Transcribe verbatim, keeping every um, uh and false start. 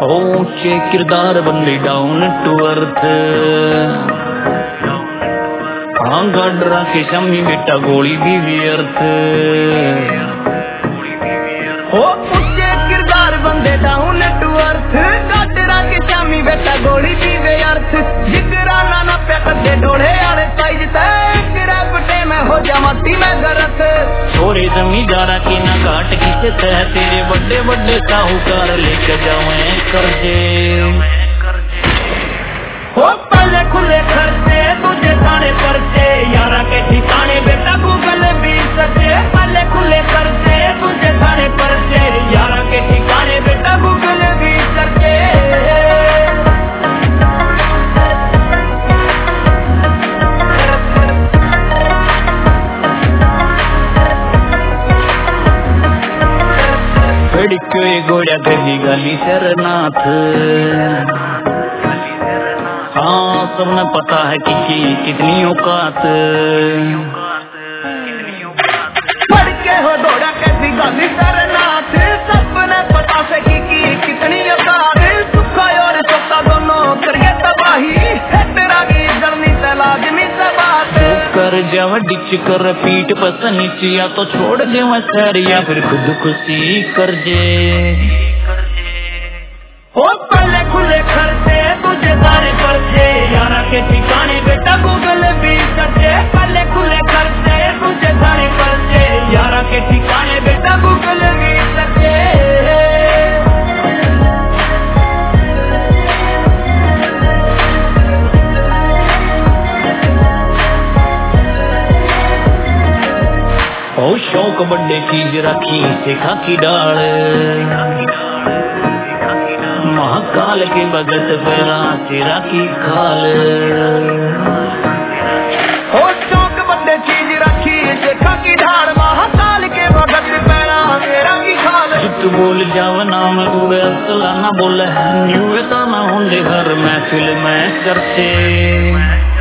ऊंचे किरदार बंदे डाउन टू अर्थ, हाँ गाडरा के शमी बेटा गोली भी व्यर्थ। हो ऊंचे किरदार बंदे डाउन टू अर्थ, गाडरा के शमी बेटा गोली भी व्यर्थ। जिगरा ना पे कदे डोले आले साइज तक रपटे में हो जामती में गरत। छोरे जमींदारा की ना काट खींचते है तेरे बड़े बड़े साहूकार लेके जावे कर्जे। हो पहले खुले खर्चे तुझे थाने परचे, यारा के ठिकाने बेटा गूगल भी सचे। पहले खुले खर्चे तुझे थाने परचे, यारा के ठिकाने बेटा गूगल भी सचे। के गोड़िया गली गली शरनाथ, हाँ सबने पता है कि, कि कितनी औकात। पढ़ के हो दौड़ा कैसी गली शरनाथ, सबने पता से कि, कि कितनी औकात। सुखा और सत्ता दोनों करके तबाही, तेरा की जर्नी से लाजमी से बात। कर जावा डिच कर पीठ पस नीचिया तो छोड़ दे सर, या फिर खुद खुशी कर जे। हो पहले खुले खर्चे तुझे सारे खर्चे, यारा के ठिकाने बेटा गूगल भी सचे। पहले खुले खर्चे तुझे सारे खर्चे, यारा के ठिकाने बेटा गूगल भी सचे। ओ शौक बड़े चीज रखी सिखा की डाल, महाकाल के भगत पैरा तेरा की खाल। हो शौक बड़े चीज रखी सिखा की ढाल, महाकाल के भगत पैरा तेरा की खाल। जित बोल जाव नाम उड़े असला ना बोले, न्यू ना होंगे हर महफिल में चर्चे।